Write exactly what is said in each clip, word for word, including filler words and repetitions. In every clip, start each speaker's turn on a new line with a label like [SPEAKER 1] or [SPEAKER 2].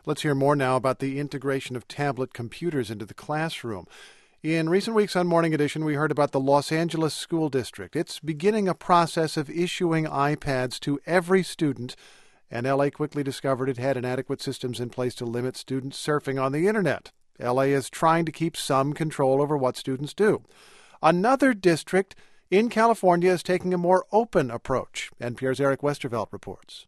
[SPEAKER 1] Let's hear more now about the integration of tablet computers into the classroom. In recent weeks on Morning Edition, we heard about the Los Angeles School District. It's beginning a process of issuing iPads to every student, and L A quickly discovered it had inadequate systems in place to limit students surfing on the Internet. L A is trying to keep some control over what students do. Another district in California is taking a more open approach. N P R's Eric Westervelt reports.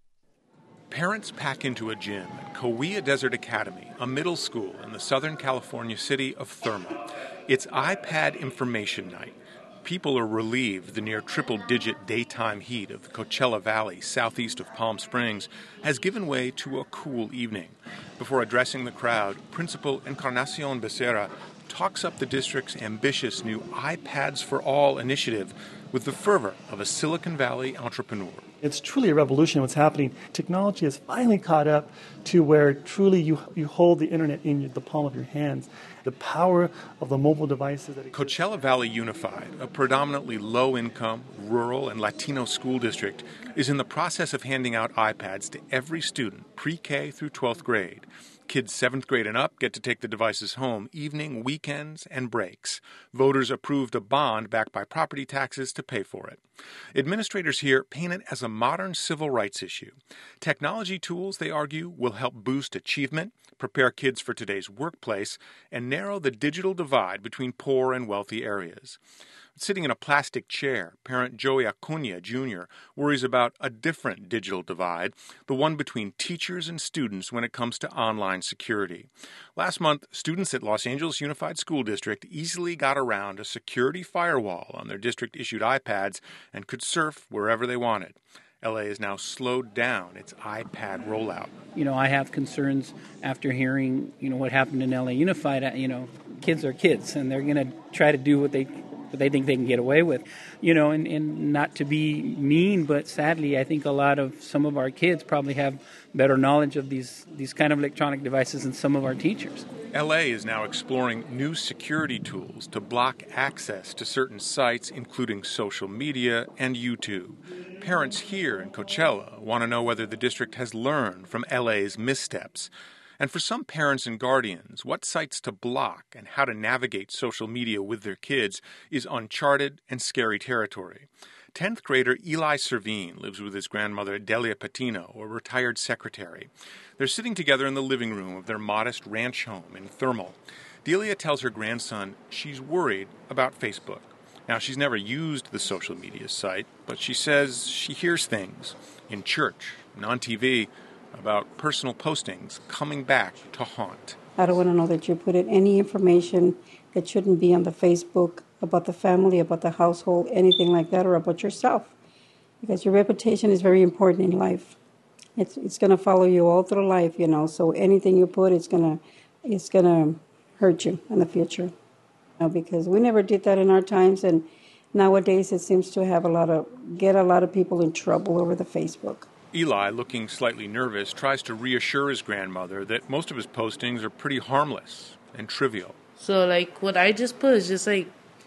[SPEAKER 2] Parents pack into a gym at Cahuilla Desert Academy, a middle school in the Southern California city of Thermal. It's iPad information night. People are relieved the near triple-digit daytime heat of the Coachella Valley, southeast of Palm Springs, has given way to a cool evening. Before addressing the crowd, Principal Encarnacion Becerra talks up the district's ambitious new iPads for All initiative with the fervor of a Silicon Valley entrepreneur.
[SPEAKER 3] It's truly a revolution what's happening. Technology has finally caught up to where truly you you hold the internet in the palm of your hands. The power of the mobile devices that exist.
[SPEAKER 2] Coachella Valley Unified, a predominantly low-income, rural, and Latino school district, is in the process of handing out iPads to every student, pre-K through twelfth grade. Kids seventh grade and up get to take the devices home evening, weekends, and breaks. Voters approved a bond backed by property taxes to pay for it. Administrators here paint it as a modern civil rights issue. Technology tools, they argue, will help boost achievement, prepare kids for today's workplace, and narrow the digital divide between poor and wealthy areas. Sitting in a plastic chair, parent Joey Acuna Junior worries about a different digital divide, the one between teachers and students when it comes to online security. Last month, students at Los Angeles Unified School District easily got around a security firewall on their district-issued iPads and could surf wherever they wanted. L A has now slowed down its iPad rollout.
[SPEAKER 4] You know, I have concerns after hearing, you know, what happened in L A Unified. You know, kids are kids, and they're going to try to do what they what they think they can get away with. You know, and, and not to be mean, but sadly, I think a lot of some of our kids probably have better knowledge of these, these kind of electronic devices than some of our teachers.
[SPEAKER 2] L A is now exploring new security tools to block access to certain sites, including social media and YouTube. Parents here in Coachella want to know whether the district has learned from L A's missteps. And for some parents and guardians, what sites to block and how to navigate social media with their kids is uncharted and scary territory. tenth grader Eli Servine lives with his grandmother Delia Patino, a retired secretary. They're sitting together in the living room of their modest ranch home in Thermal. Delia tells her grandson she's worried about Facebook. Now, she's never used the social media site, but she says she hears things in church and on T V about personal postings coming back to haunt.
[SPEAKER 5] I don't want to know that you put in any information that shouldn't be on the Facebook about the family, about the household, anything like that, or about yourself. Because your reputation is very important in life. It's it's going to follow you all through life, you know, so anything you put, it's going to it's going to hurt you in the future. You know, because we never did that in our times, and nowadays it seems to have a lot of, get a lot of people in trouble over the Facebook.
[SPEAKER 2] Eli, looking slightly nervous, tries to reassure his grandmother that most of his postings are pretty harmless and trivial.
[SPEAKER 6] So, like, what I just put is just, like,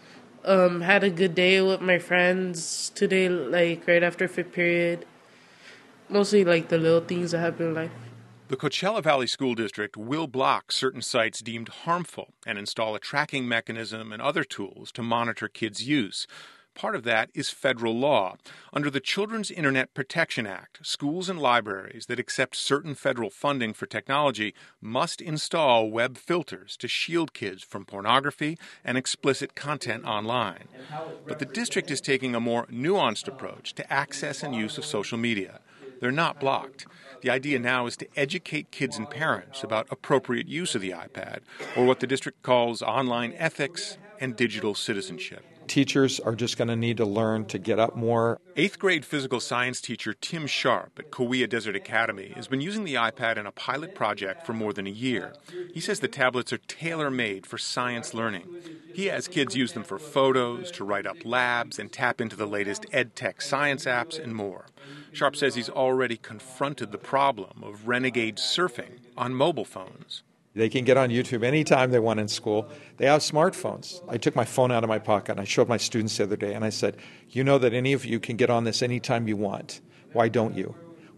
[SPEAKER 6] um, had a good day with my friends today, like, right after fifth period. Mostly, like, the little things that happen in life.
[SPEAKER 2] The Coachella Valley School District will block certain sites deemed harmful and install a tracking mechanism and other tools to monitor kids' use. Part of that is federal law. Under the Children's Internet Protection Act, schools and libraries that accept certain federal funding for technology must install web filters to shield kids from pornography and explicit content online. But the district is taking a more nuanced approach to access and use of social media. They're not blocked. The idea now is to educate kids and parents about appropriate use of the iPad, or what the district calls online ethics and digital citizenship.
[SPEAKER 7] Teachers are just going to need to learn to get up more.
[SPEAKER 2] Eighth grade physical science teacher Tim Sharp at Cahuilla Desert Academy has been using the iPad in a pilot project for more than a year. He says the tablets are tailor-made for science learning. He has kids use them for photos, to write up labs, and tap into the latest EdTech science apps and more. Sharp says he's already confronted the problem of renegade surfing on mobile phones.
[SPEAKER 7] They can get on YouTube anytime they want in school. They have smartphones. I took my phone out of my pocket and I showed my students the other day and I said, you know that any of you can get on this anytime you want. Why don't you?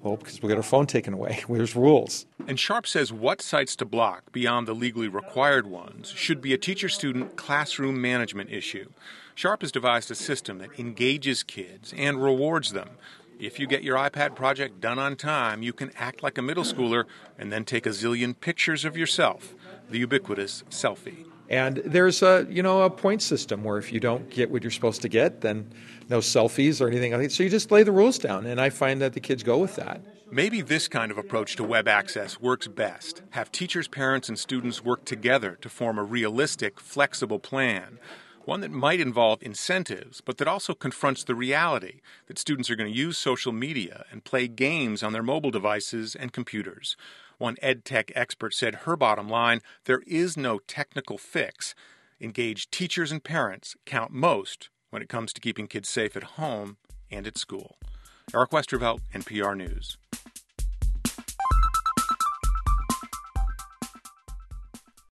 [SPEAKER 7] Well, because we'll get our phone taken away. There's rules.
[SPEAKER 2] And Sharp says what sites to block beyond the legally required ones should be a teacher-student classroom management issue. Sharp has devised a system that engages kids and rewards them. If you get your iPad project done on time, you can act like a middle schooler and then take a zillion pictures of yourself, the ubiquitous selfie.
[SPEAKER 7] And there's a, you know, a point system where if you don't get what you're supposed to get, then no selfies or anything like that. So you just lay the rules down, and I find that the kids go with that.
[SPEAKER 2] Maybe this kind of approach to web access works best. Have teachers, parents, and students work together to form a realistic, flexible plan. One that might involve incentives, but that also confronts the reality that students are going to use social media and play games on their mobile devices and computers. One ed tech expert said her bottom line, there is no technical fix. Engaged teachers and parents count most when it comes to keeping kids safe at home and at school. Eric Westervelt, N P R News.